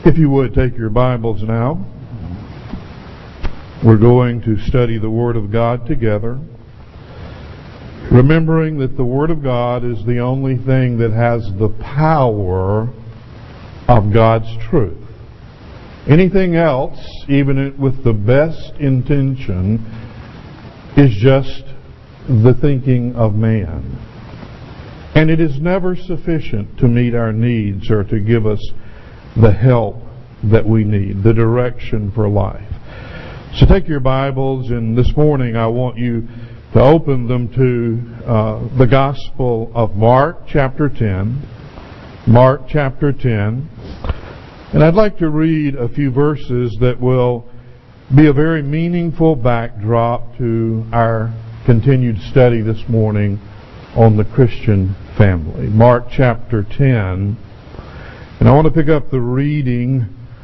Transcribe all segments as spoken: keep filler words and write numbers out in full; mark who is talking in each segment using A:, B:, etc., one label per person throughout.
A: If you would, take your Bibles now. We're going to study the Word of God together, remembering that the Word of God is the only thing that has the power of God's truth. Anything else, even with the best intention, is just the thinking of man. And it is never sufficient to meet our needs or to give us the help that we need, the direction for life. So take your Bibles, and this morning I want you to open them to uh, the Gospel of Mark, chapter ten. Mark, chapter ten. And I'd like to read a few verses that will be a very meaningful backdrop to our continued study this morning on the Christian family. Mark, chapter ten. And I want to pick up the reading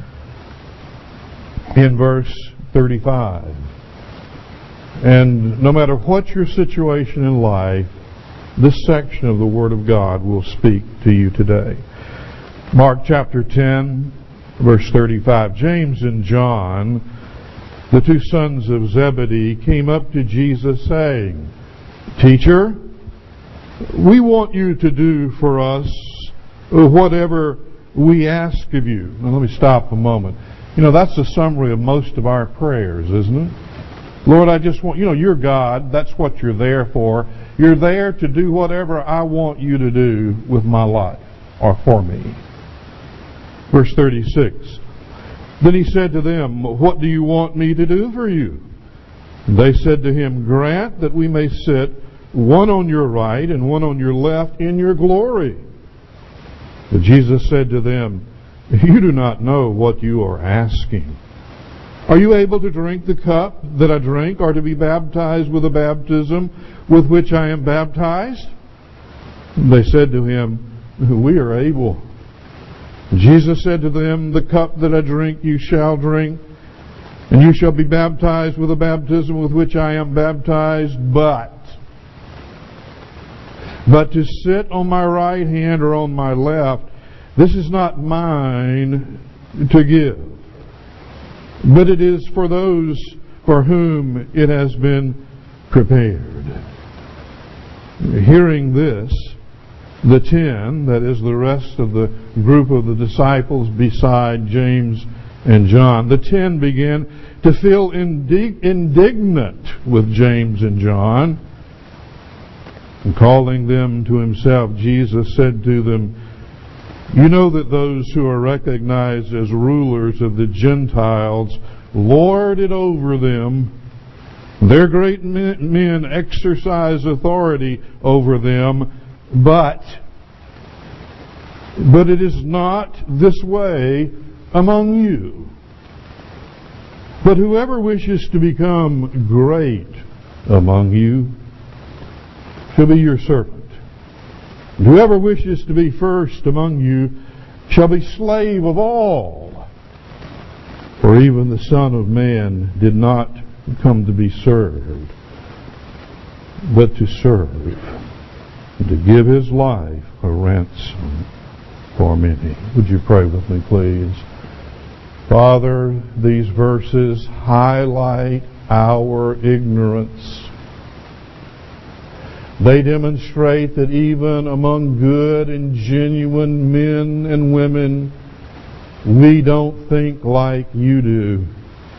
A: in verse thirty-five. And no matter what your situation in life, this section of the Word of God will speak to you today. Mark chapter ten, verse thirty-five. James and John, the two sons of Zebedee, came up to Jesus saying, "Teacher, we want you to do for us whatever we ask of you." Now let me stop a moment. You know, that's the summary of most of our prayers, isn't it? Lord, I just want, you know, you're God. That's what you're there for. You're there to do whatever I want you to do with my life or for me. Verse thirty-six. Then he said to them, "What do you want me to do for you?" And they said to him, "Grant that we may sit one on your right and one on your left in your glory." But Jesus said to them, "You do not know what you are asking. Are you able to drink the cup that I drink, or to be baptized with the baptism with which I am baptized?" And they said to him, "We are able." Jesus said to them, "The cup that I drink you shall drink, and you shall be baptized with the baptism with which I am baptized, but But to sit on my right hand or on my left, this is not mine to give, but it is for those for whom it has been prepared." Hearing this, the ten, that is the rest of the group of the disciples beside James and John, the ten began to feel indig- indignant with James and John. And calling them to himself, Jesus said to them, "You know that those who are recognized as rulers of the Gentiles lord it over them. Their great men exercise authority over them, but, but it is not this way among you. But whoever wishes to become great among you shall be your servant. And whoever wishes to be first among you shall be slave of all. For even the Son of Man did not come to be served, but to serve, and to give his life a ransom for many." Would you pray with me, please? Father, these verses highlight our ignorance. They demonstrate that even among good and genuine men and women, we don't think like you do.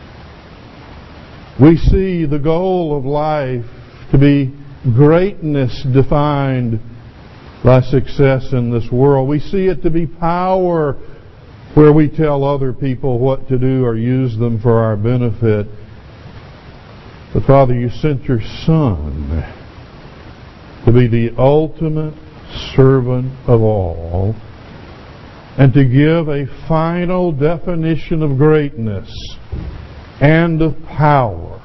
A: We see the goal of life to be greatness defined by success in this world. We see it to be power, where we tell other people what to do or use them for our benefit. But Father, you sent your Son to be the ultimate servant of all, and to give a final definition of greatness and of power.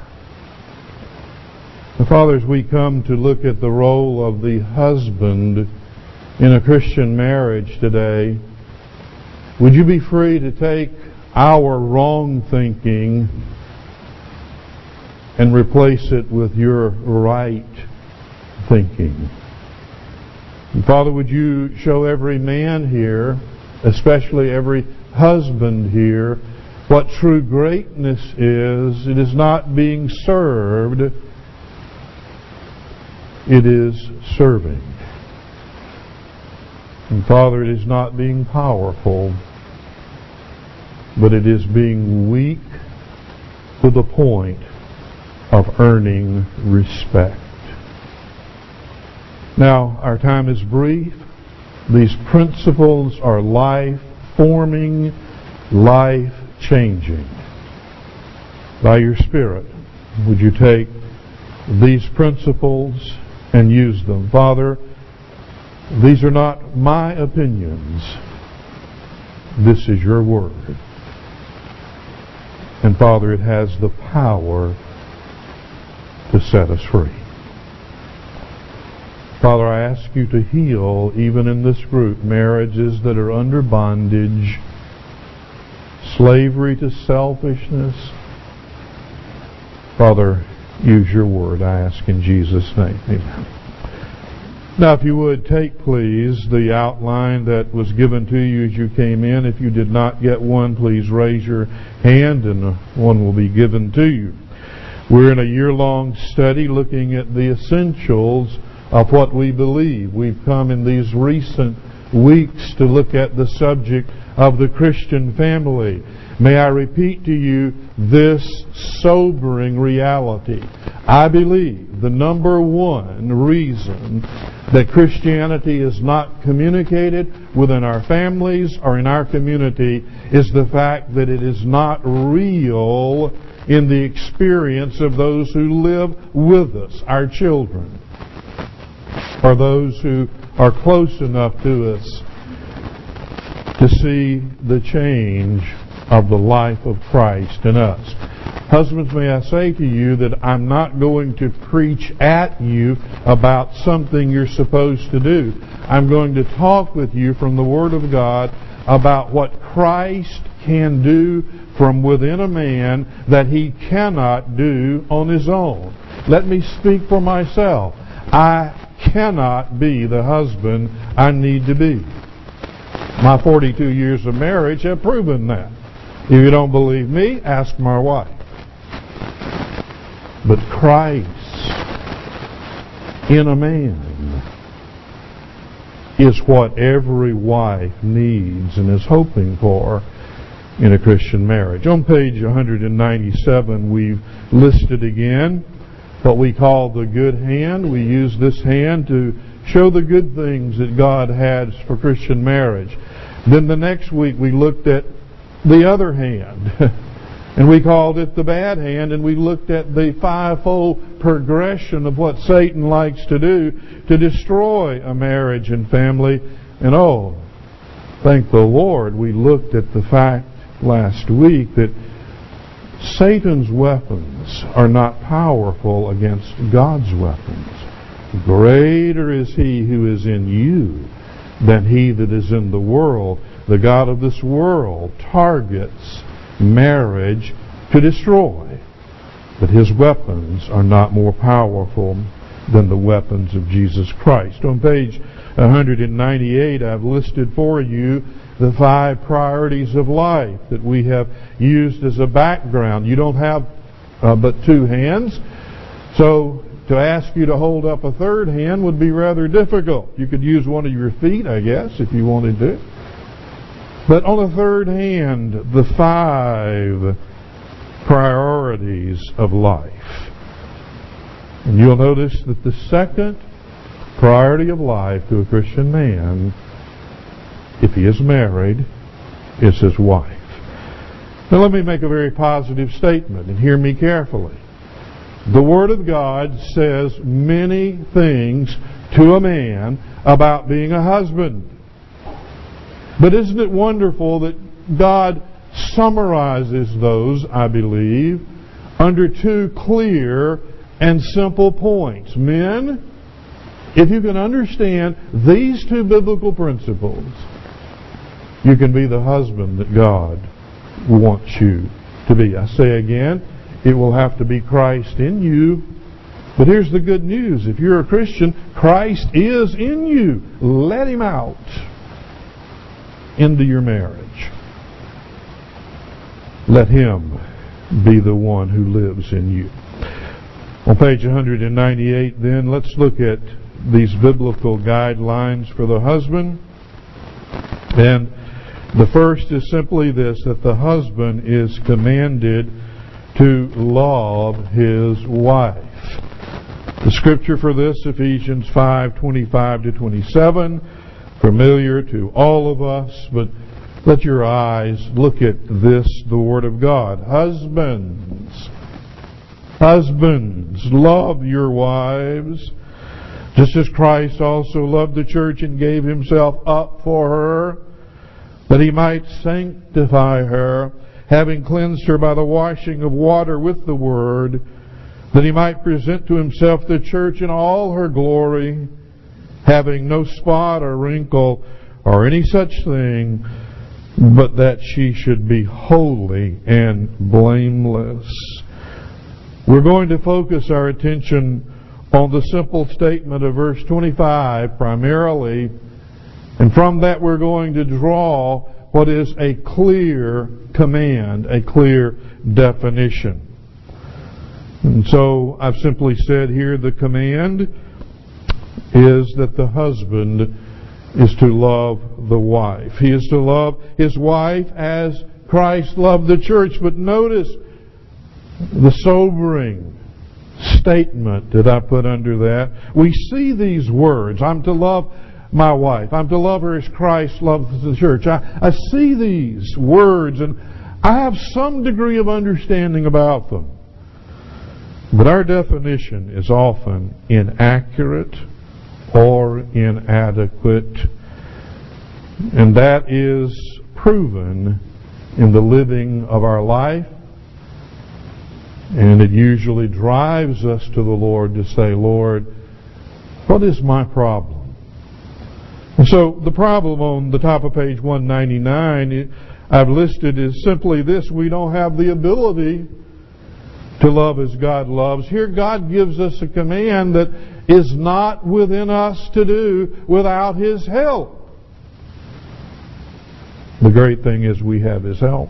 A: And Father, as we come to look at the role of the husband in a Christian marriage today, would you be free to take our wrong thinking and replace it with your right thinking? And Father, would you show every man here, especially every husband here, what true greatness is, it is not being served, it is serving. And Father, it is not being powerful, but it is being weak to the point of earning respect. Now, our time is brief. These principles are life-forming, life-changing. By your Spirit, would you take these principles and use them? Father, these are not my opinions. This is your Word. And Father, it has the power to set us free. Father, I ask you to heal, even in this group, marriages that are under bondage, slavery to selfishness. Father, use your word, I ask in Jesus' name. Amen. Now, if you would, take, please, the outline that was given to you as you came in. If you did not get one, please raise your hand and one will be given to you. We're in a year-long study looking at the essentials of what we believe. We've come in these recent weeks to look at the subject of the Christian family. May I repeat to you this sobering reality. I believe the number one reason that Christianity is not communicated within our families or in our community is the fact that it is not real in the experience of those who live with us, our children, or those who are close enough to us to see the change of the life of Christ in us. Husbands, may I say to you that I'm not going to preach at you about something you're supposed to do. I'm going to talk with you from the Word of God about what Christ can do from within a man that he cannot do on his own. Let me speak for myself. I cannot be the husband I need to be. My forty-two years of marriage have proven that. If you don't believe me, ask my wife. But Christ in a man is what every wife needs and is hoping for in a Christian marriage. On page one ninety-seven, we've listed again what we call the good hand. We use this hand to show the good things that God has for Christian marriage. Then the next week we looked at the other hand, and we called it the bad hand, and we looked at the fivefold progression of what Satan likes to do to destroy a marriage and family. And oh, thank the Lord, we looked at the fact last week that Satan's weapons are not powerful against God's weapons. Greater is he who is in you than he that is in the world. The God of this world targets marriage to destroy, but his weapons are not more powerful than the weapons of Jesus Christ. On page one ninety-eight, I've listed for you the five priorities of life that we have used as a background. You don't have uh, but two hands, so to ask you to hold up a third hand would be rather difficult. You could use one of your feet, I guess, if you wanted to. But on the third hand, the five priorities of life. And you'll notice that the second priority of life to a Christian man, if he is married, is his wife. Now let me make a very positive statement, and hear me carefully. The Word of God says many things to a man about being a husband. But isn't it wonderful that God summarizes those, I believe, under two clear and simple points. Men, if you can understand these two biblical principles, you can be the husband that God wants you to be. I say again, it will have to be Christ in you. But here's the good news. If you're a Christian, Christ is in you. Let Him out into your marriage. let Him be the one who lives in you. On page one ninety-eight, then, let's look at these biblical guidelines for the husband. And the first is simply this, that the husband is commanded to love his wife. The scripture for this, Ephesians five twenty-five to twenty-seven, familiar to all of us, but let your eyes look at this, the Word of God. Husbands, husbands, love your wives, just as Christ also loved the church and gave Himself up for her, that He might sanctify her, having cleansed her by the washing of water with the Word, that He might present to Himself the church in all her glory, having no spot or wrinkle or any such thing, but that she should be holy and blameless. We're going to focus our attention on the simple statement of verse twenty-five primarily, and from that we're going to draw what is a clear command, a clear definition. And so I've simply said here the command is that the husband is to love the wife. He is to love his wife as Christ loved the church. But notice the sobering statement that I put under that. We see these words, I'm to love my wife, I'm to love her as Christ loves the church. I, I see these words and I have some degree of understanding about them. But our definition is often inaccurate or inadequate, and that is proven in the living of our life, and it usually drives us to the Lord to say, Lord, what is my problem? And so the problem on the top of page one ninety-nine I've listed is simply this: we don't have the ability to love as God loves. Here God gives us a command that is not within us to do without His help. The great thing is we have His help.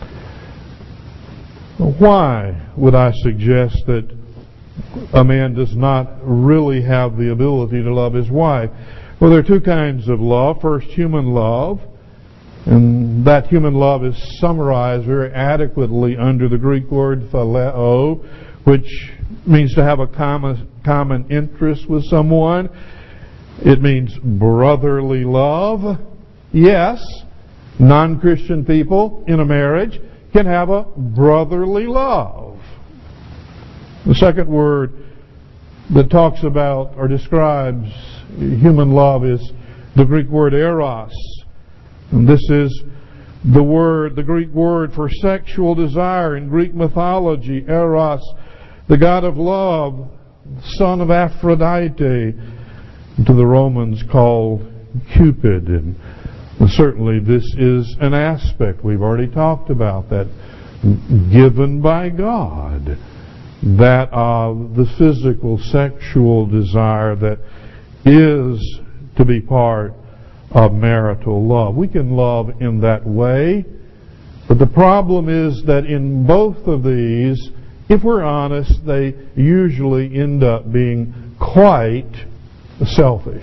A: Why would I suggest that a man does not really have the ability to love his wife? Well, there are two kinds of love. First, human love. And that human love is summarized very adequately under the Greek word phileo, which means to have a common, common interest with someone. It means brotherly love. Yes, non-Christian people in a marriage can have a brotherly love. The second word that talks about or describes human love is the Greek word eros. And this is the word, the Greek word for sexual desire in Greek mythology. Eros, the god of love, son of Aphrodite, to the Romans called Cupid. And certainly this is an aspect, we've already talked about that, given by God, that of the physical sexual desire that is to be part of marital love. We can love in that way, but the problem is that in both of these, if we're honest, they usually end up being quite selfish.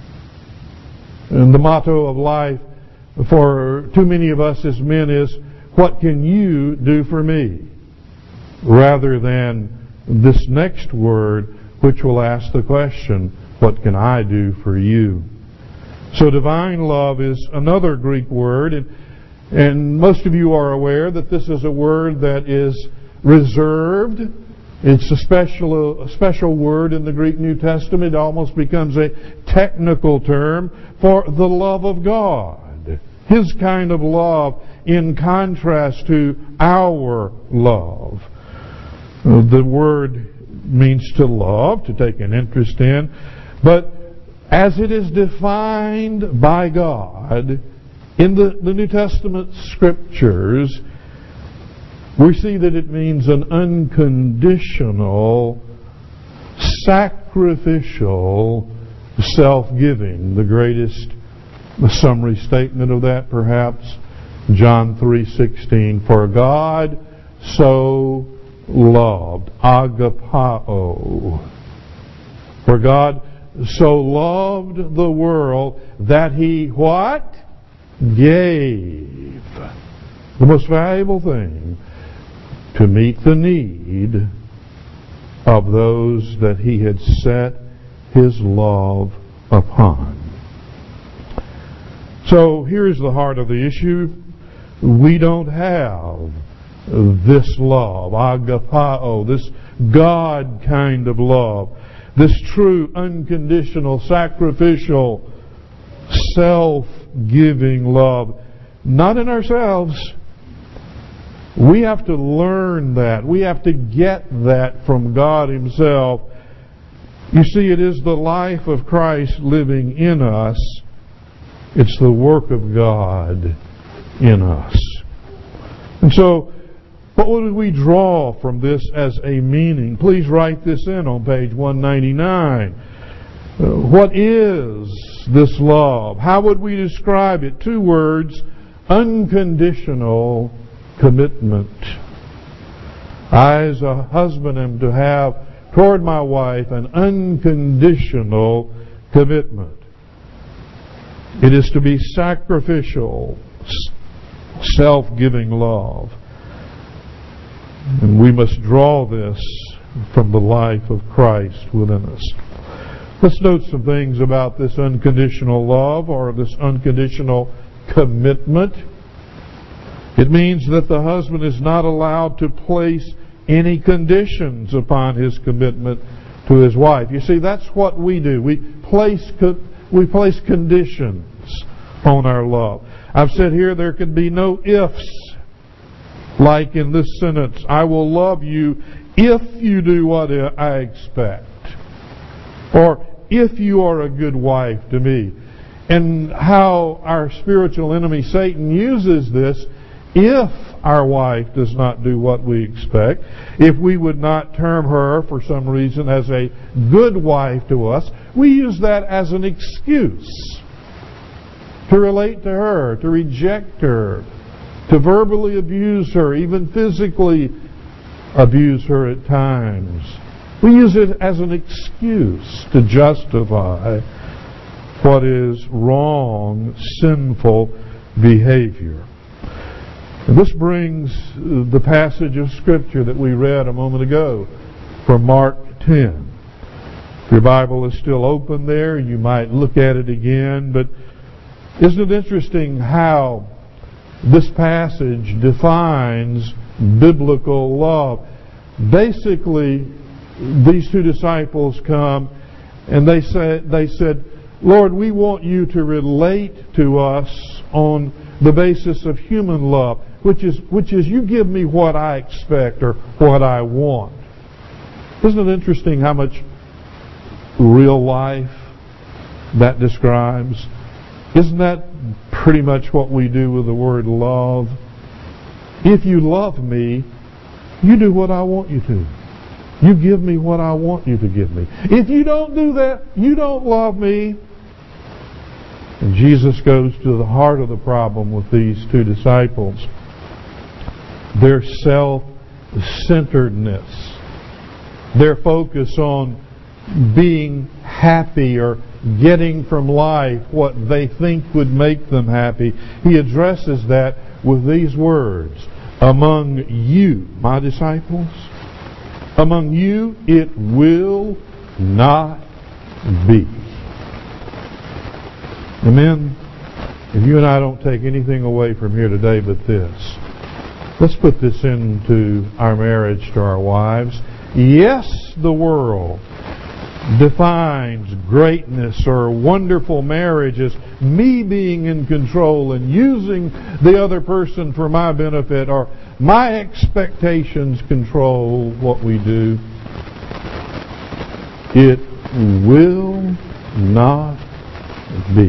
A: And the motto of life for too many of us as men is, what can you do for me? Rather than this next word, which will ask the question, what can I do for you? So divine love is another Greek word, and, and most of you are aware that this is a word that is reserved. It's a special, a special word in the Greek New Testament. It almost becomes a technical term for the love of God. His kind of love in contrast to our love. The word means to love, to take an interest in, but as it is defined by God in the, the New Testament Scriptures, we see that it means an unconditional, sacrificial self-giving. The greatest summary statement of that, perhaps, John three sixteen, for God so loved, agapao. For God so loved the world that He what? Gave. The most valuable thing, to meet the need of those that He had set His love upon. So here's the heart of the issue. We don't have this love, agapao, this God kind of love, this true, unconditional, sacrificial, self-giving love, not in ourselves. We have to learn that. We have to get that from God Himself. You see, it is the life of Christ living in us. It's the work of God in us. And so, what would we draw from this as a meaning? Please write this in on page one ninety-nine. Uh, what is this love? How would we describe it? Two words: unconditional commitment. I, as a husband, am to have toward my wife an unconditional commitment. It is to be sacrificial, self-giving love. And we must draw this from the life of Christ within us. Let's note some things about this unconditional love, or this unconditional commitment. It means that the husband is not allowed to place any conditions upon his commitment to his wife. You see, that's what we do. We place we place conditions on our love. I've said here there can be no ifs. Like in this sentence, I will love you if you do what I expect. Or if you are a good wife to me. And how our spiritual enemy Satan uses this: if our wife does not do what we expect, if we would not term her for some reason as a good wife to us, we use that as an excuse to relate to her, to reject her, to verbally abuse her, even physically abuse her at times. We use it as an excuse to justify what is wrong, sinful behavior. And this brings the passage of Scripture that we read a moment ago from Mark ten. If your Bible is still open there, you might look at it again. But isn't it interesting how this passage defines biblical love? Basically, these two disciples come and they said, they said, Lord, we want you to relate to us on the basis of human love, which is which is you give me what I expect or what I want. Isn't it interesting how much real life that describes? Isn't that pretty much what we do with the word love? If you love me, you do what I want you to. You give me what I want you to give me. If you don't do that, you don't love me. And Jesus goes to the heart of the problem with these two disciples. Their self-centeredness. Their focus on being happy or getting from life what they think would make them happy. He addresses that with these words: among you, my disciples, among you it will not be. Amen. If you and I don't take anything away from here today but this, let's put this into our marriage to our wives. Yes, the world defines greatness or wonderful marriage as me being in control and using the other person for my benefit, or my expectations control what we do. It will not be.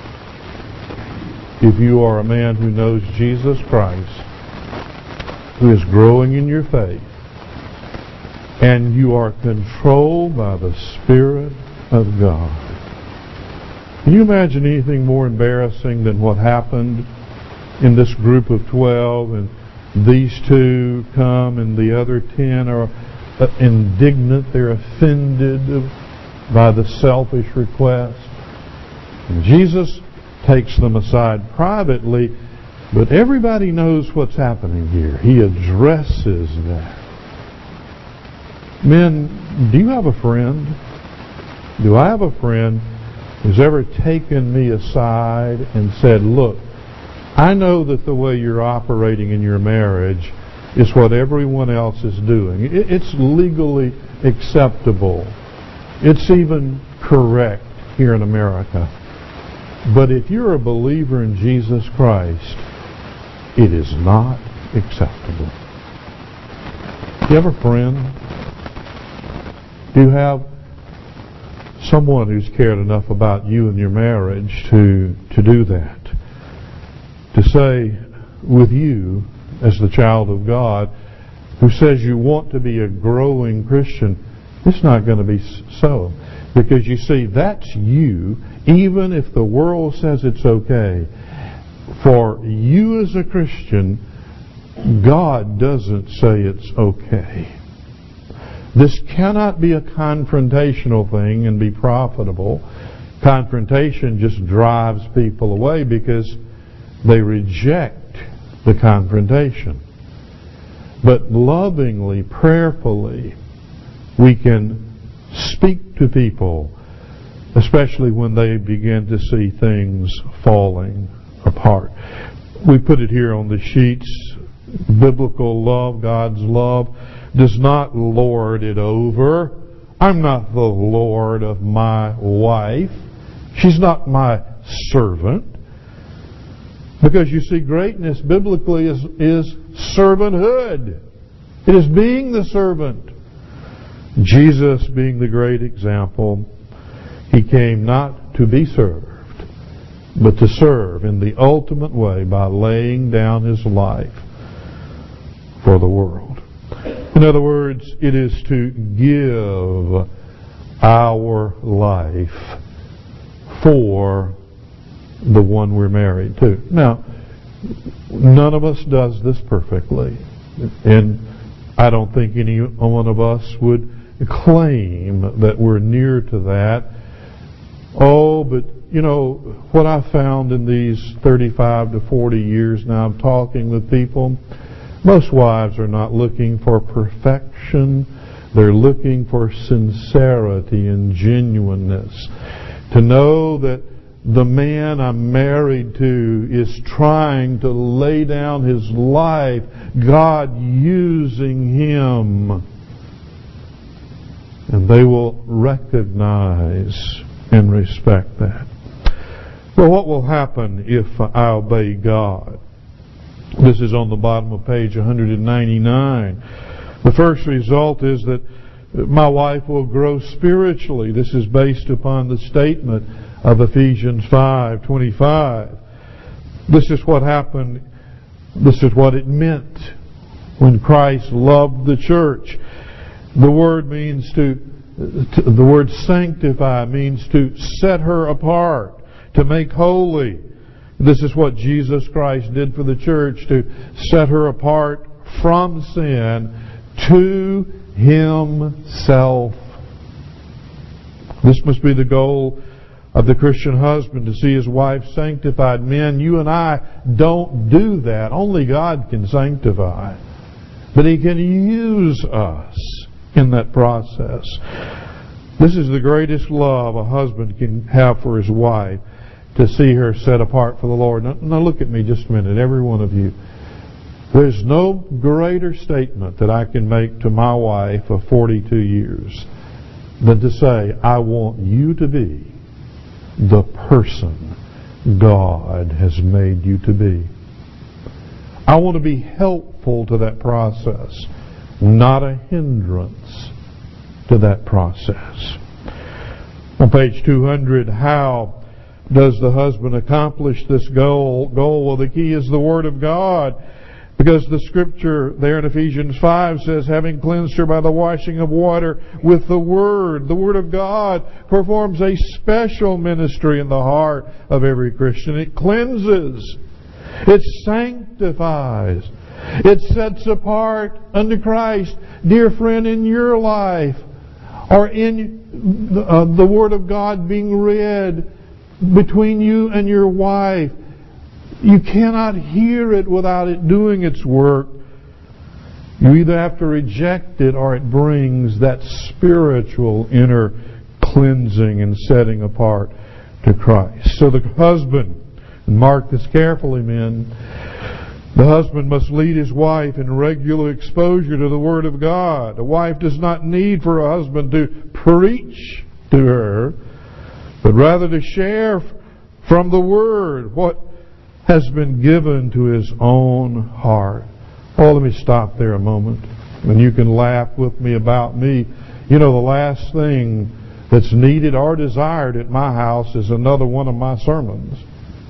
A: If you are a man who knows Jesus Christ, who is growing in your faith, and you are controlled by the Spirit of God. Can you imagine anything more embarrassing than what happened in this group of twelve, and these two come and the other ten are indignant, they're offended by the selfish request. And Jesus takes them aside privately, but everybody knows what's happening here. He addresses that. Men, do you have a friend? Do I have a friend who's ever taken me aside and said, look, I know that the way you're operating in your marriage is what everyone else is doing. It's legally acceptable. It's even correct here in America. But if you're a believer in Jesus Christ, it is not acceptable. Do you have a friend? Do you have someone who's cared enough about you and your marriage to, to do that? To say with you, as the child of God, who says you want to be a growing Christian, it's not going to be so. Because you see, that's you, even if the world says it's okay. For you as a Christian, God doesn't say it's okay. This cannot be a confrontational thing and be profitable. Confrontation just drives people away because they reject the confrontation. But lovingly, prayerfully, we can speak to people, especially when they begin to see things falling apart. We put it here on the sheets. Biblical love, God's love, does not lord it over. I'm not the lord of my wife. She's not my servant. Because you see, greatness biblically is, is servanthood. It is being the servant. Jesus being the great example, He came not to be served, but to serve in the ultimate way by laying down His life for the world. In other words, it is to give our life for the one we're married to. Now, none of us does this perfectly, and I don't think any one of us would claim that we're near to that. Oh, but you know, what I found in these thirty-five to forty years now of talking with people, most wives are not looking for perfection. They're looking for sincerity and genuineness. To know that the man I'm married to is trying to lay down his life, God using him. And they will recognize and respect that. Well, what will happen if I obey God? This is on the bottom of page one ninety-nine. The first result is that my wife will grow spiritually. This is based upon the statement of Ephesians five twenty-five. This is what happened. This is what it meant when Christ loved the church. The word means to, to the word sanctify means to set her apart, to make holy. This is what Jesus Christ did for the church, to set her apart from sin to Himself. This must be the goal of the Christian husband, to see his wife sanctified. Men, you and I don't do that. Only God can sanctify. But He can use us in that process. This is the greatest love a husband can have for his wife, to see her set apart for the Lord. Now, now look at me just a minute, every one of you. There's no greater statement that I can make to my wife of forty-two years than to say, I want you to be the person God has made you to be. I want to be helpful to that process, not a hindrance to that process. On page two hundred, how does the husband accomplish this goal? Goal? Well, the key is the Word of God. Because the Scripture there in Ephesians five says, having cleansed her by the washing of water with the Word. The Word of God performs a special ministry in the heart of every Christian. It cleanses. It sanctifies. It sets apart unto Christ. Dear friend, in your life, or in uh, the Word of God being read between you and your wife, you cannot hear it without it doing its work. You either have to reject it or it brings that spiritual inner cleansing and setting apart to Christ. So the husband, and mark this carefully, men, the husband must lead his wife in regular exposure to the Word of God. A wife does not need for a husband to preach to her, but rather to share from the Word what has been given to his own heart. Oh, let me stop there a moment. And you can laugh with me about me. You know, the last thing that's needed or desired at my house is another one of my sermons.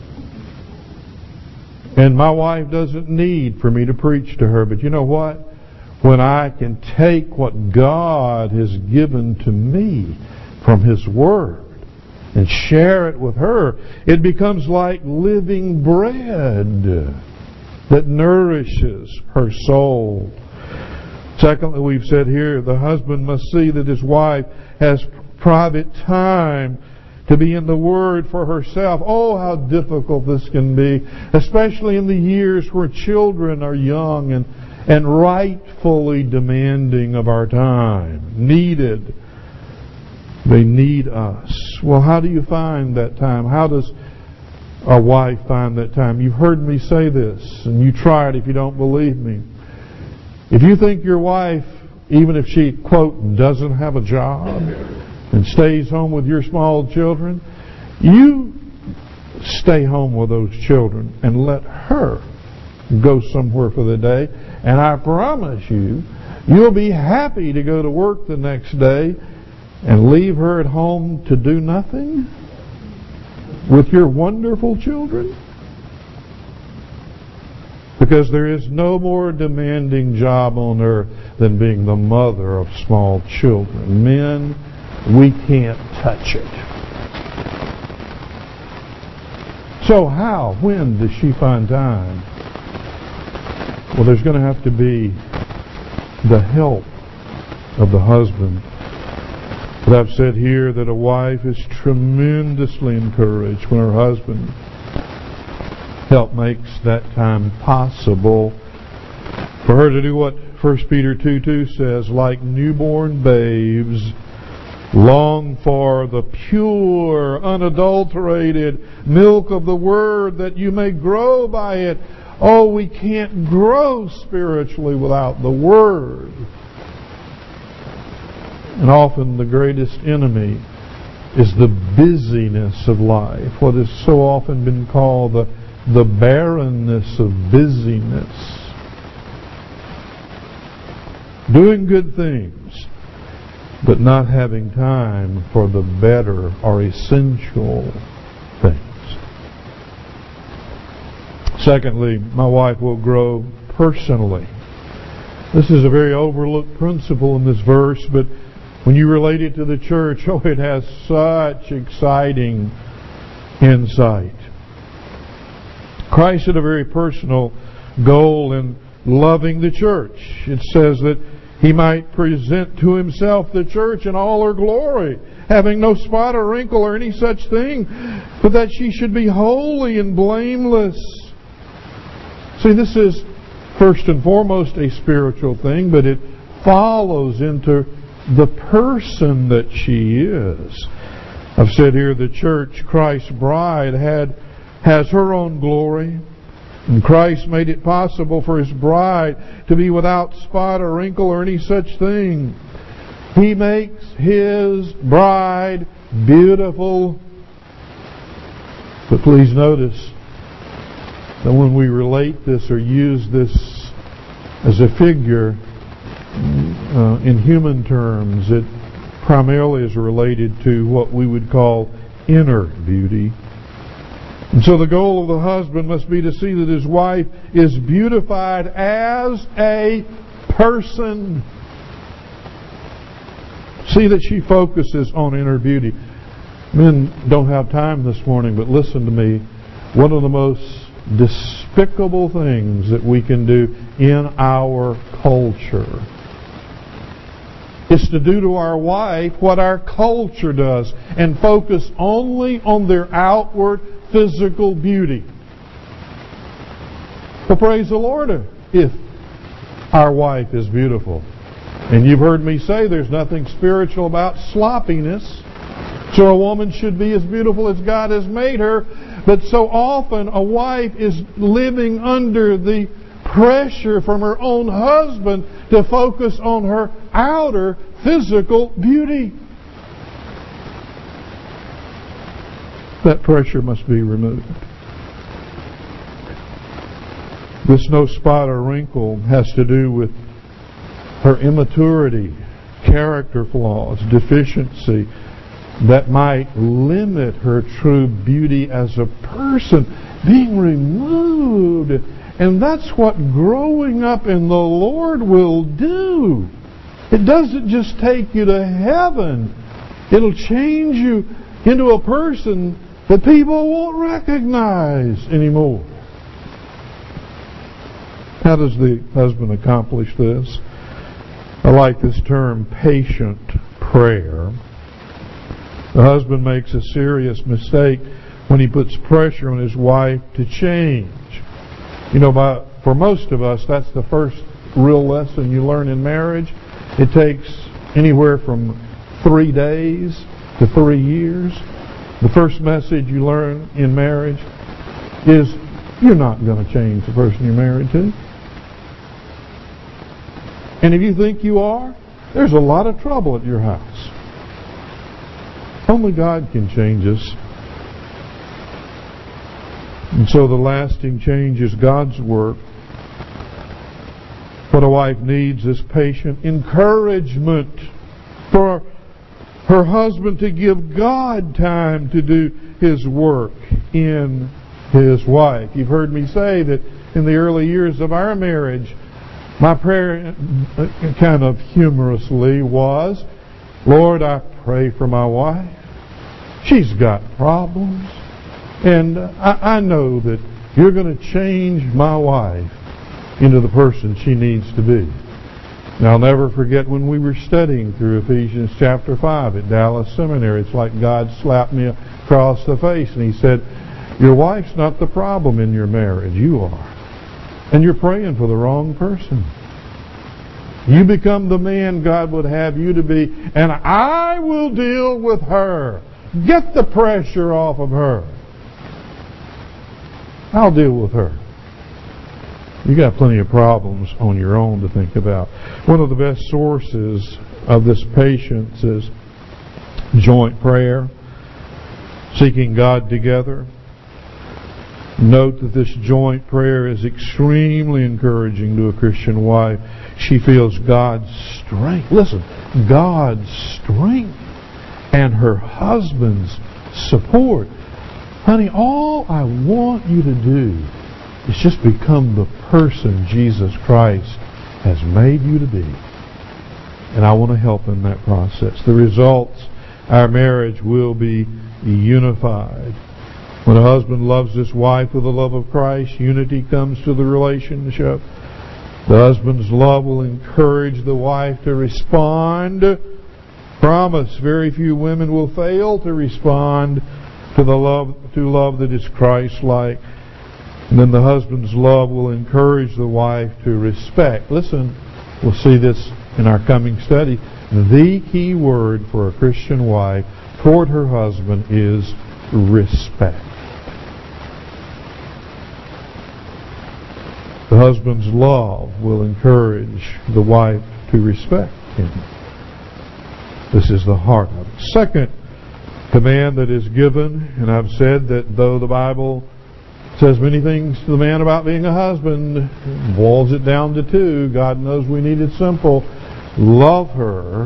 A: And my wife doesn't need for me to preach to her. But you know what? When I can take what God has given to me from His Word and share it with her, it becomes like living bread that nourishes her soul. Secondly, we've said here, the husband must see that his wife has private time to be in the Word for herself. Oh, how difficult this can be, especially in the years where children are young and, and rightfully demanding of our time. Needed. They need us. Well, how do you find that time? How does a wife find that time? You've heard me say this, and you try it if you don't believe me. If you think your wife, even if she, quote, doesn't have a job and stays home with your small children, you stay home with those children and let her go somewhere for the day. And I promise you, you'll be happy to go to work the next day and leave her at home to do nothing with your wonderful children. Because there is no more demanding job on earth than being the mother of small children. Men, we can't touch it. So how, when does she find time? Well, there's going to have to be the help of the husband. But I've said here that a wife is tremendously encouraged when her husband help makes that time possible for her to do what First Peter two two says, like newborn babes, long for the pure, unadulterated milk of the Word, that you may grow by it. Oh, we can't grow spiritually without the Word. And often the greatest enemy is the busyness of life, what has so often been called the, the barrenness of busyness. Doing good things, but not having time for the better or essential things. Secondly, my wife will grow personally. This is a very overlooked principle in this verse, but when you relate it to the church, oh, it has such exciting insight. Christ had a very personal goal in loving the church. It says that He might present to Himself the church in all her glory, having no spot or wrinkle or any such thing, but that she should be holy and blameless. See, this is first and foremost a spiritual thing, but it follows into the person that she is. I've said here the church, Christ's bride, had has her own glory. And Christ made it possible for His bride to be without spot or wrinkle or any such thing. He makes His bride beautiful. But please notice that when we relate this or use this as a figure, Uh, in human terms, it primarily is related to what we would call inner beauty. And so the goal of the husband must be to see that his wife is beautified as a person. See that she focuses on inner beauty. Men don't have time this morning, but listen to me. One of the most despicable things that we can do in our culture. It's to do to our wife what our culture does and focus only on their outward physical beauty. Well, praise the Lord if our wife is beautiful. And you've heard me say there's nothing spiritual about sloppiness. So a woman should be as beautiful as God has made her. But so often a wife is living under the pressure from her own husband to focus on her outer physical beauty. That pressure must be removed. This no spot or wrinkle has to do with her immaturity, character flaws, deficiency that might limit her true beauty as a person being removed. And that's what growing up in the Lord will do. It doesn't just take you to heaven. It'll change you into a person that people won't recognize anymore. How does the husband accomplish this? I like this term, patient prayer. The husband makes a serious mistake when he puts pressure on his wife to change. You know, by, for most of us, that's the first real lesson you learn in marriage. It takes anywhere from three days to three years. The first message you learn in marriage is you're not going to change the person you're married to. And if you think you are, there's a lot of trouble at your house. Only God can change us. And so the lasting change is God's work. What a wife needs is patient encouragement for her husband to give God time to do His work in his wife. You've heard me say that in the early years of our marriage, my prayer kind of humorously was, Lord, I pray for my wife. She's got problems. And I, I know that you're going to change my wife into the person she needs to be. And I'll never forget when we were studying through Ephesians chapter five at Dallas Seminary. It's like God slapped me across the face and He said, your wife's not the problem in your marriage. You are. And you're praying for the wrong person. You become the man God would have you to be, and I will deal with her. Get the pressure off of her. I'll deal with her. You got plenty of problems on your own to think about. One of the best sources of this patience is joint prayer, seeking God together. Note that this joint prayer is extremely encouraging to a Christian wife. She feels God's strength. Listen, God's strength and her husband's support. Honey, all I want you to do is just become the person Jesus Christ has made you to be. And I want to help in that process. The results, our marriage will be unified. When a husband loves his wife with the love of Christ, unity comes to the relationship. The husband's love will encourage the wife to respond. Promise, very few women will fail to respond to the love to love that is Christ-like. And then the husband's love will encourage the wife to respect. Listen, we'll see this in our coming study. The key word for a Christian wife toward her husband is respect. The husband's love will encourage the wife to respect him. This is the heart of it. Second command that is given, and I've said that though the Bible says many things to the man about being a husband, boils it down to two. God knows we need it simple. Love her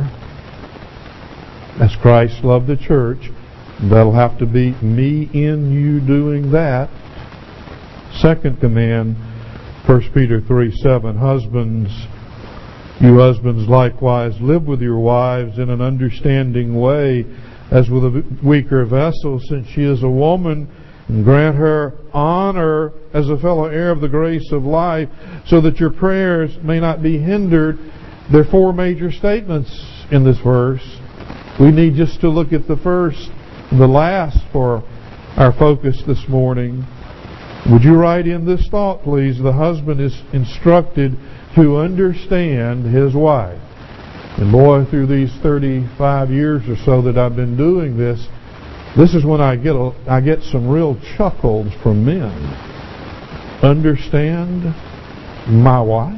A: as Christ loved the church. That'll have to be me in you doing that. Second command, First Peter three seven, husbands, you husbands likewise live with your wives in an understanding way, as with a weaker vessel, since she is a woman, Grant her honor as a fellow heir of the grace of life, so that your prayers may not be hindered. There are four major statements in this verse. We need just to look at the first and the last for our focus this morning. Would you write in this thought, please? The husband is instructed to understand his wife. And boy, through these thirty-five years or so that I've been doing this, this is when I get a, I get some real chuckles from men. Understand my wife?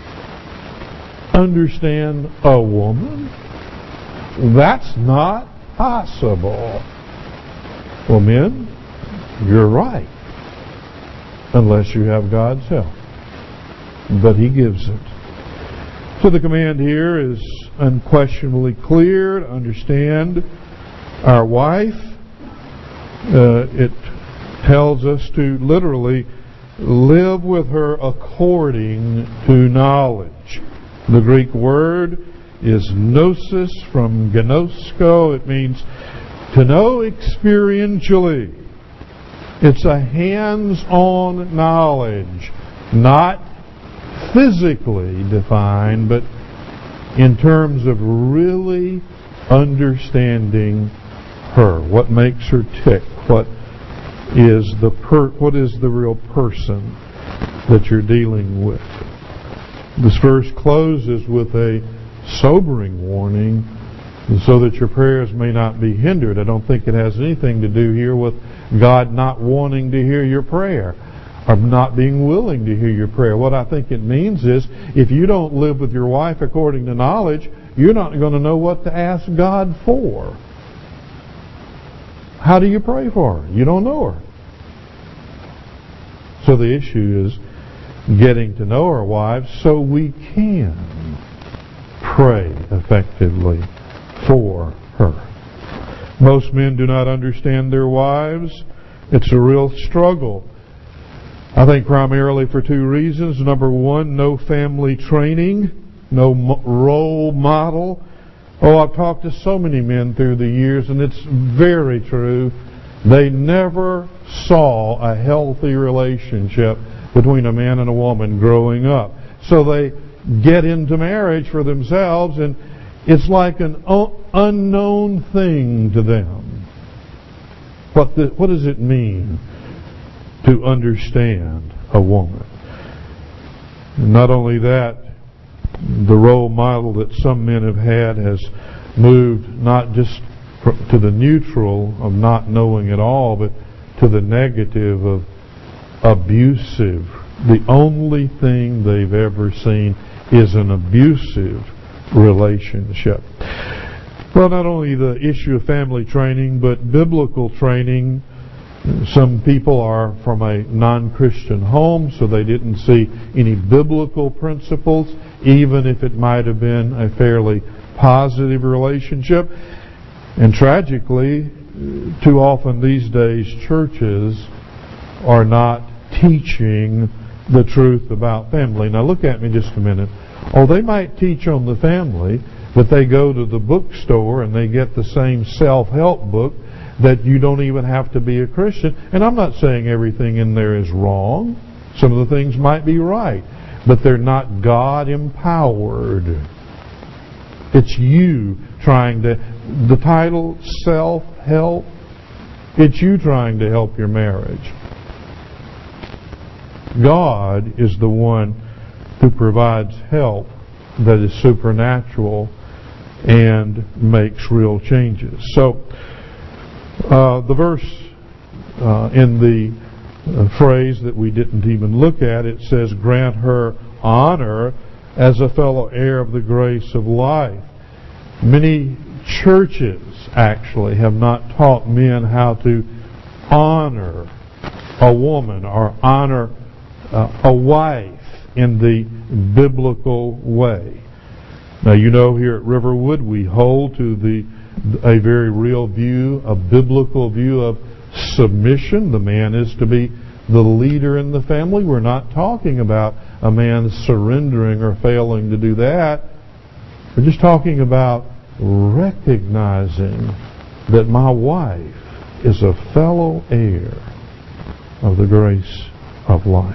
A: Understand a woman? That's not possible. Well, men, you're right. Unless you have God's help. But He gives it. So the command here is unquestionably clear to understand our wife. Uh, it tells us to literally live with her according to knowledge. The Greek word is gnosis from gnosko. It means to know experientially. It's a hands-on knowledge, not physically defined, but in terms of really understanding her. What makes her tick? What is the per- what is the real person that you're dealing with? This verse closes with a sobering warning, so that your prayers may not be hindered. I don't think it has anything to do here with God not wanting to hear your prayer, or not being willing to hear your prayer. What I think it means is, if you don't live with your wife according to knowledge, you're not going to know what to ask God for. How do you pray for her? You don't know her. So the issue is getting to know our wives so we can pray effectively for her. Most men do not understand their wives. It's a real struggle. I think primarily for two reasons. Number one, no family training, no mo- role model. Oh, I've talked to so many men through the years, and it's very true. They never saw a healthy relationship between a man and a woman growing up. So they get into marriage for themselves, and it's like an unknown thing to them. What the, what does it mean to understand a woman? And not only that, the role model that some men have had has moved not just to the neutral of not knowing at all, but to the negative of abusive. The only thing they've ever seen is an abusive relationship. Well, not only the issue of family training, but biblical training. Some people are from a non-Christian home, so they didn't see any biblical principles, even if it might have been a fairly positive relationship. And tragically, too often these days, churches are not teaching the truth about family. Now look at me just a minute. Oh, they might teach on the family, but they go to the bookstore and they get the same self-help book that you don't even have to be a Christian. And I'm not saying everything in there is wrong. Some of the things might be right, but they're not God-empowered. It's you trying to... The title, self-help, it's you trying to help your marriage. God is the one who provides help that is supernatural and makes real changes. So, uh, the verse uh, in the uh, phrase that we didn't even look at, it says, grant her honor as a fellow heir of the grace of life. Many churches actually have not taught men how to honor a woman or honor uh, a wife in the biblical way. Now, you know, here at Riverwood we hold to the a very real view, a biblical view of submission. The man is to be the leader in the family. We're not talking about a man surrendering or failing to do that. We're just talking about recognizing that my wife is a fellow heir of the grace of life.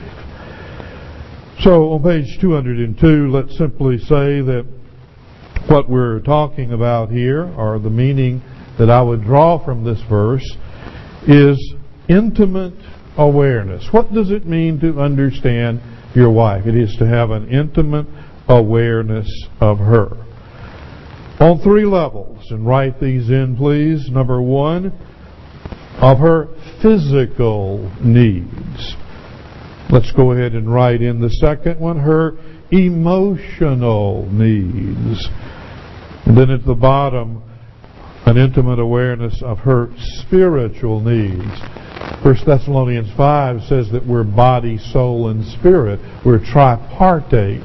A: So on page two hundred two, let's simply say that what we're talking about here, or the meaning that I would draw from this verse, is intimate awareness. What does it mean to understand your wife? It is to have an intimate awareness of her. On three levels, and write these in please. Number one, of her physical needs. Let's go ahead and write in the second one, her emotional needs. And then at the bottom, an intimate awareness of her spiritual needs. First Thessalonians five says that we're body, soul, and spirit. We're tripartite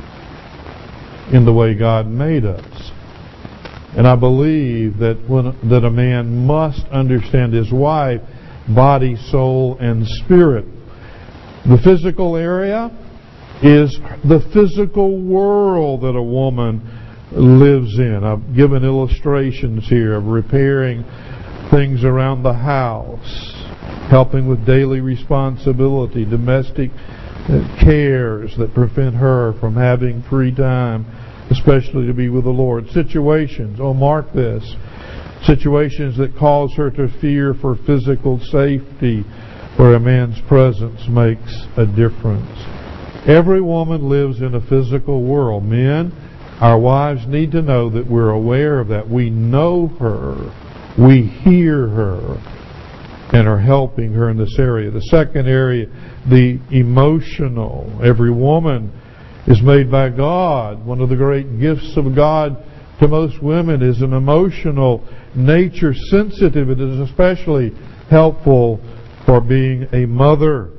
A: in the way God made us. And I believe that when, that a man must understand his wife, body, soul, and spirit. The physical area is the physical world that a woman lives in. I've given illustrations here of repairing things around the house, helping with daily responsibility, domestic cares that prevent her from having free time, especially to be with the Lord. Situations, oh mark this, situations that cause her to fear for physical safety, where a man's presence makes a difference. Every woman lives in a physical world. Men, our wives need to know that we're aware of that. We know her. We hear her and are helping her in this area. The second area, the emotional. Every woman is made by God. One of the great gifts of God to most women is an emotional nature. Sensitive. It is especially helpful for being a mother.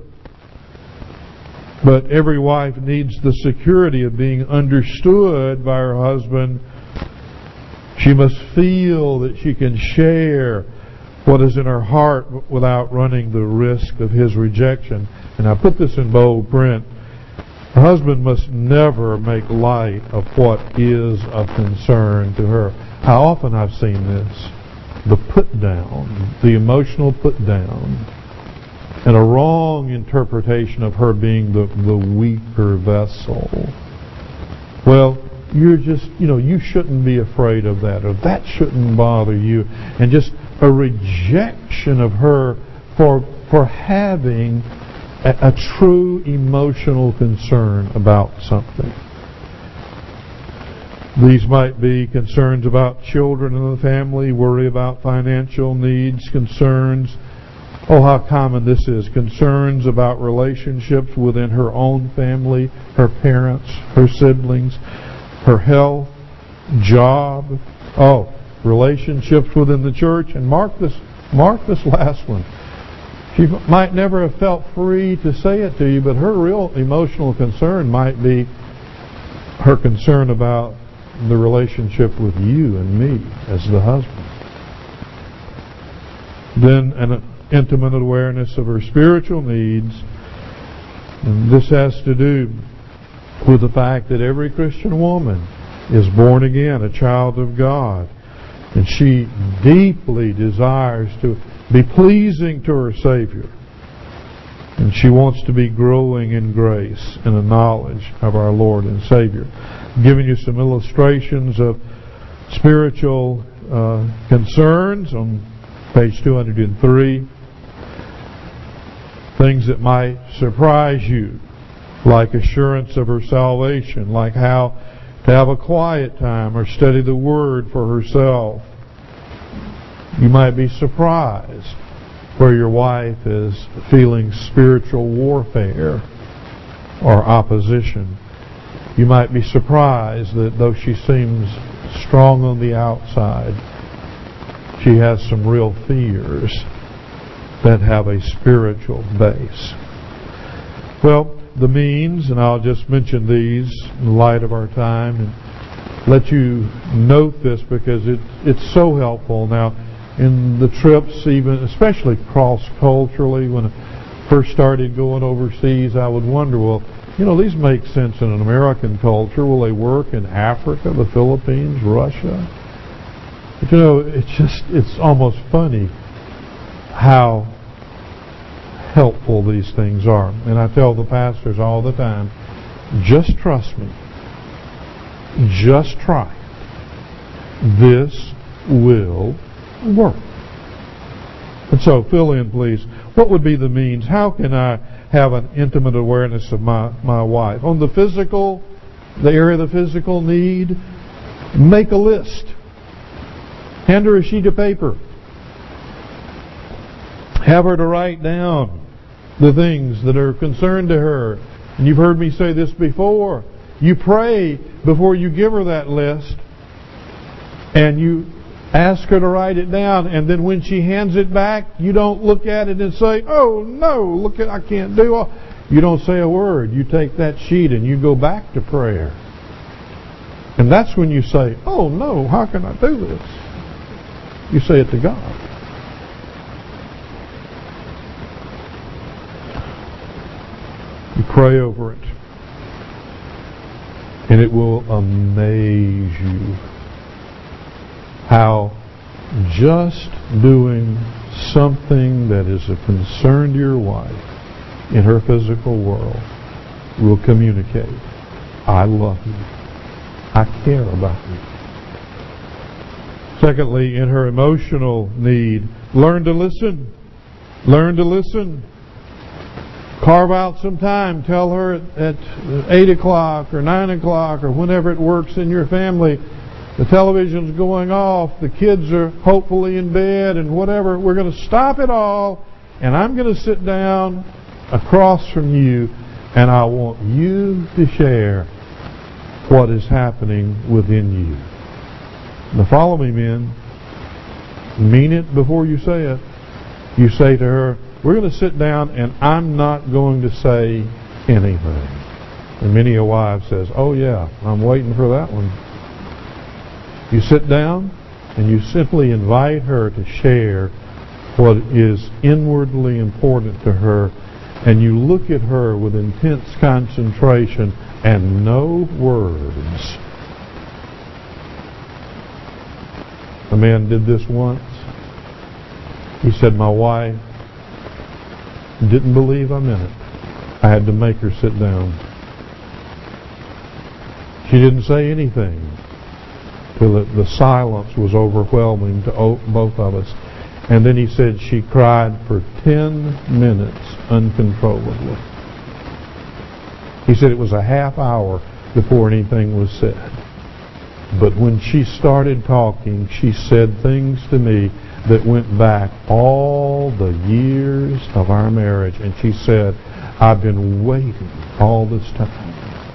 A: But every wife needs the security of being understood by her husband. She must feel that she can share what is in her heart without running the risk of his rejection. And I put this in bold print. Her husband must never make light of what is of concern to her. How often I've seen this. The put down, the emotional put down, and a wrong interpretation of her being the, the weaker vessel. Well, you're just, you know, you shouldn't be afraid of that, or that shouldn't bother you. And just a rejection of her for for having a, a true emotional concern about something. These might be concerns about children in the family, worry about financial needs, concerns. Oh, how common this is. Concerns about relationships within her own family, her parents, her siblings, her health, job. Oh, relationships within the church. And mark this, mark this last one. She might never have felt free to say it to you, but her real emotional concern might be her concern about the relationship with you and me as the husband. Then an intimate awareness of her spiritual needs. And this has to do with the fact that every Christian woman is born again, a child of God. And she deeply desires to be pleasing to her Savior. And she wants to be growing in grace and a knowledge of our Lord and Savior. I'm giving you some illustrations of spiritual uh, concerns on page two hundred three. Things that might surprise you, like assurance of her salvation, like how to have a quiet time or study the Word for herself. You might be surprised where your wife is feeling spiritual warfare or opposition. You might be surprised that though she seems strong on the outside, she has some real fears that have a spiritual base. Well, the means, and I'll just mention these in light of our time and let you note this because it, it's so helpful. Now, in the trips, even especially cross-culturally, when I first started going overseas, I would wonder, well, you know, these make sense in an American culture. Will they work in Africa, the Philippines, Russia? You know, it's just, it's almost funny how helpful these things are. And I tell the pastors all the time, just trust me. Just try. This will work. And so, fill in, please. What would be the means? How can I have an intimate awareness of my, my wife? On the physical, the area of the physical need, make a list. Hand her a sheet of paper. Have her to write down the things that are concerned to her. And you've heard me say this before. You pray before you give her that list. And you ask her to write it down, and then when she hands it back, you don't look at it and say, "Oh no, look at I can't do all." You don't say a word. You take that sheet and you go back to prayer. And that's when you say, "Oh no, how can I do this?" You say it to God. You pray over it. And it will amaze you how just doing something that is a concern to your wife in her physical world will communicate, "I love you. I care about you." Secondly, in her emotional need, learn to listen. Learn to listen. Carve out some time. Tell her at eight o'clock or nine o'clock or whenever it works in your family, the television's going off, the kids are hopefully in bed and whatever. We're going to stop it all, and I'm going to sit down across from you, and I want you to share what is happening within you. Now follow me, men. Mean it before you say it. You say to her, "We're going to sit down, and I'm not going to say anything." And many a wife says, "Oh yeah, I'm waiting for that one." You sit down and you simply invite her to share what is inwardly important to her, and you look at her with intense concentration and no words. A man did this once. He said, "My wife didn't believe I meant it. I had to make her sit down. She didn't say anything till it, the silence was overwhelming to both of us. And then he said she cried for ten minutes uncontrollably. He said it was a half hour before anything was said. But when she started talking, she said things to me that went back all the years of our marriage. And she said, "I've been waiting all this time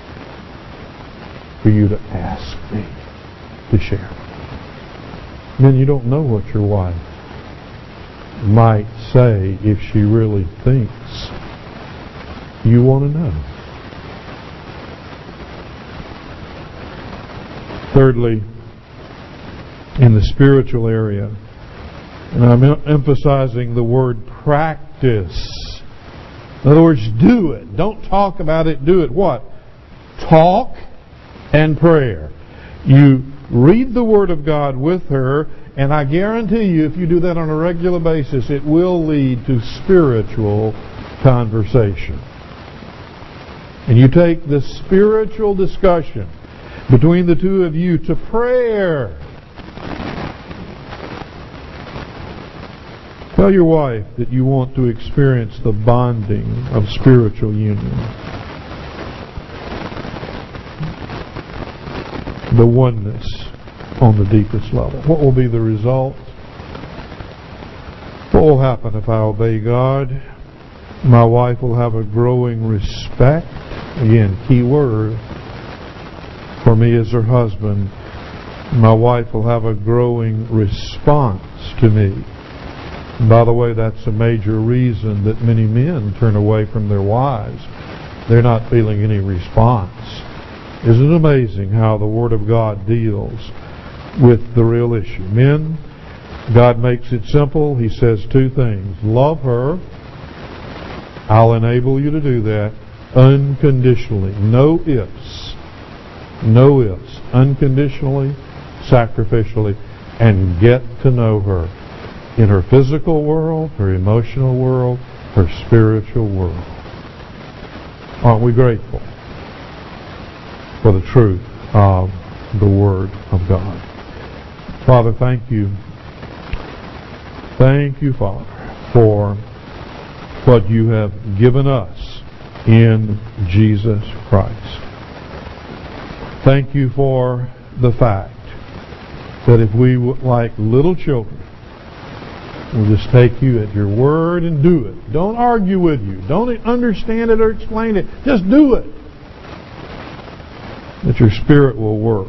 A: for you to ask me to share." Then you don't know what your wife might say if she really thinks you want to know. Thirdly, in the spiritual area, and I'm emphasizing the word practice. In other words, do it. Don't talk about it, do it. What? Talk and prayer. You read the Word of God with her, and I guarantee you, if you do that on a regular basis, it will lead to spiritual conversation. And you take the spiritual discussion between the two of you to prayer. Tell your wife that you want to experience the bonding of spiritual union. The oneness on the deepest level. What will be the result? What will happen if I obey God? My wife will have a growing respect. Again, key word. For me as her husband, my wife will have a growing response to me. And by the way, that's a major reason that many men turn away from their wives. They're not feeling any response. Isn't it amazing how the Word of God deals with the real issue? Men, God makes it simple. He says two things. Love her. I'll enable you to do that unconditionally. No ifs. No ifs. Unconditionally, sacrificially, and get to know her in her physical world, her emotional world, her spiritual world. Aren't we grateful for the truth of the Word of God? Father, thank you. Thank you, Father, for what you have given us in Jesus Christ. Thank you for the fact that if we, like little children, will just take you at your word and do it. Don't argue with you. Don't understand it or explain it. Just do it. That your Spirit will work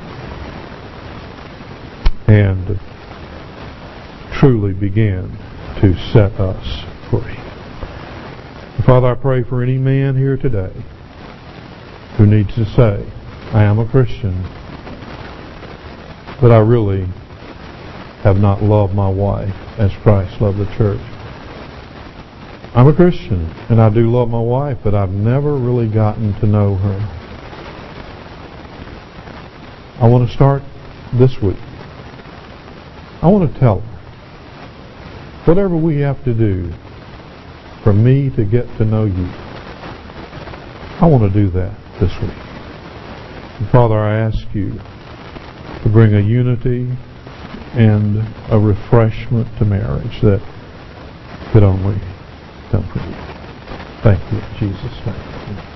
A: and truly begin to set us free. Father, I pray for any man here today who needs to say, I am a Christian, but I really have not loved my wife as Christ loved the church. I'm a Christian, and I do love my wife, but I've never really gotten to know her. I want to start this week. I want to tell her, whatever we have to do for me to get to know you, I want to do that this week. And Father, I ask you to bring a unity and a refreshment to marriage that could only come from you. Thank you in Jesus' name.